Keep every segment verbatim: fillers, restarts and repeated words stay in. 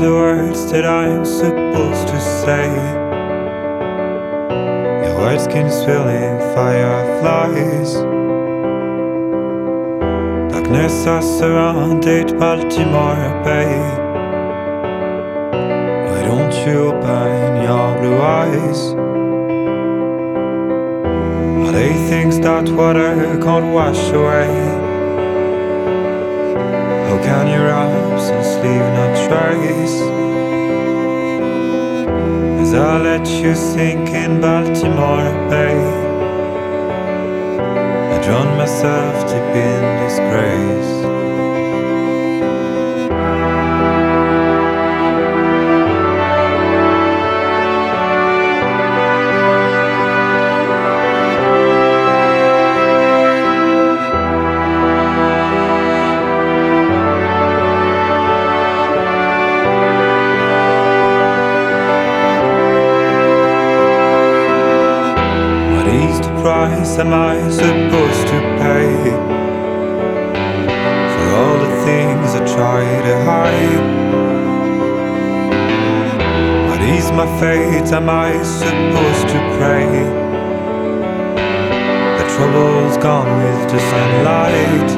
the words that I'm supposed to say. Your words can spilling fireflies. Darkness has surrounded Baltimore Bay. Why don't you open your blue eyes? Are they things that water can't wash away? How can your absence leave no trace? As I let you sink in Baltimore Bay, I drown myself deep in disgrace. Price am I supposed to pay for all the things I try to hide? What is my fate? Am I supposed to pray the trouble's gone with the sunlight?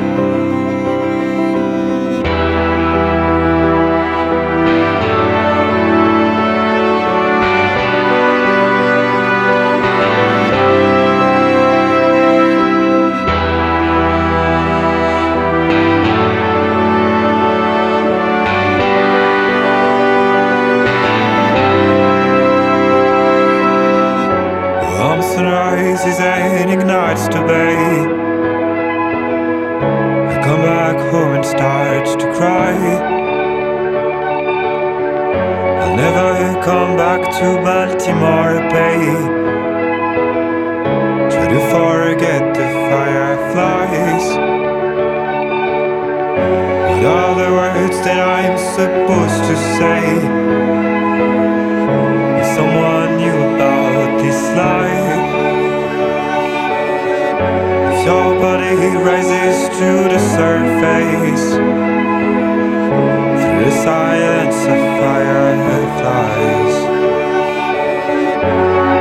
Sunrises and ignites the bay. I come back home and start to cry. I'll never come back to Baltimore Bay. Try to forget the fireflies. What are the words that I'm supposed to say? If someone knew about this life, your body rises to the surface, through the silence of fireflies.